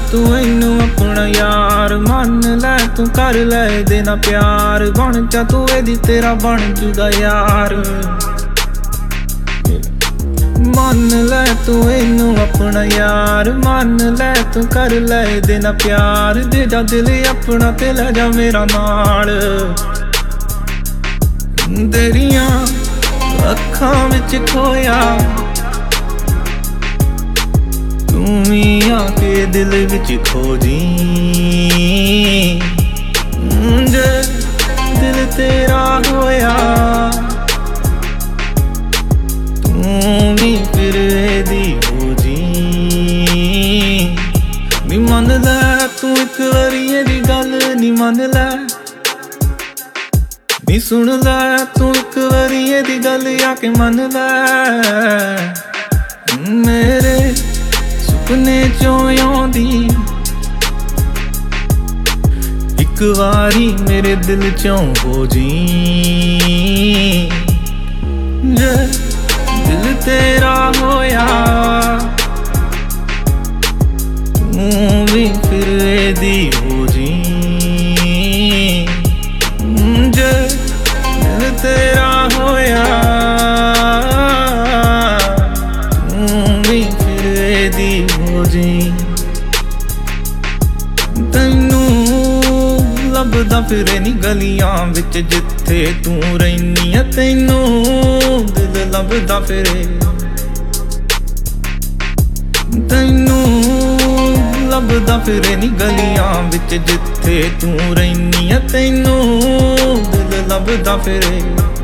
तू इनू अपना यार, मन लै तू कर लै इहदे नाल प्यार, बन जा तू इहदी तेरा बन जूगा यार। मन लै तू इनू अपना यार, मन लै तू कर लै इहदे नाल प्यार, दे जा दिल अपना ते लै जा मेरा नाल। तेरियां अखां विच खोया तू भी आके दिल विच खो जी, जे दिल तेरा होया तू भी फिर एदी हो जी। नी मन लै तू इक वारी एदी गल नी मन लै, नी सुन लै तू इक वारी एदी गल आके मन लै। मेरे सुपने चों आउंदी इक वारी मेरे दिल चों हो जी, जे दिल तेरा होया तू भी फिर एदी हो जी, जे दिल तेरा होया तू भी फिर एदी हो जी। तैनू लभदा फिरे नी गलियां विच जिथे तू रैनी है, तैनू दिल लभदा फिरे, तैनू लभदा फिरे नी गलियां विच जिथे तू रैनी है, तैनू दिल लभदा फिरे।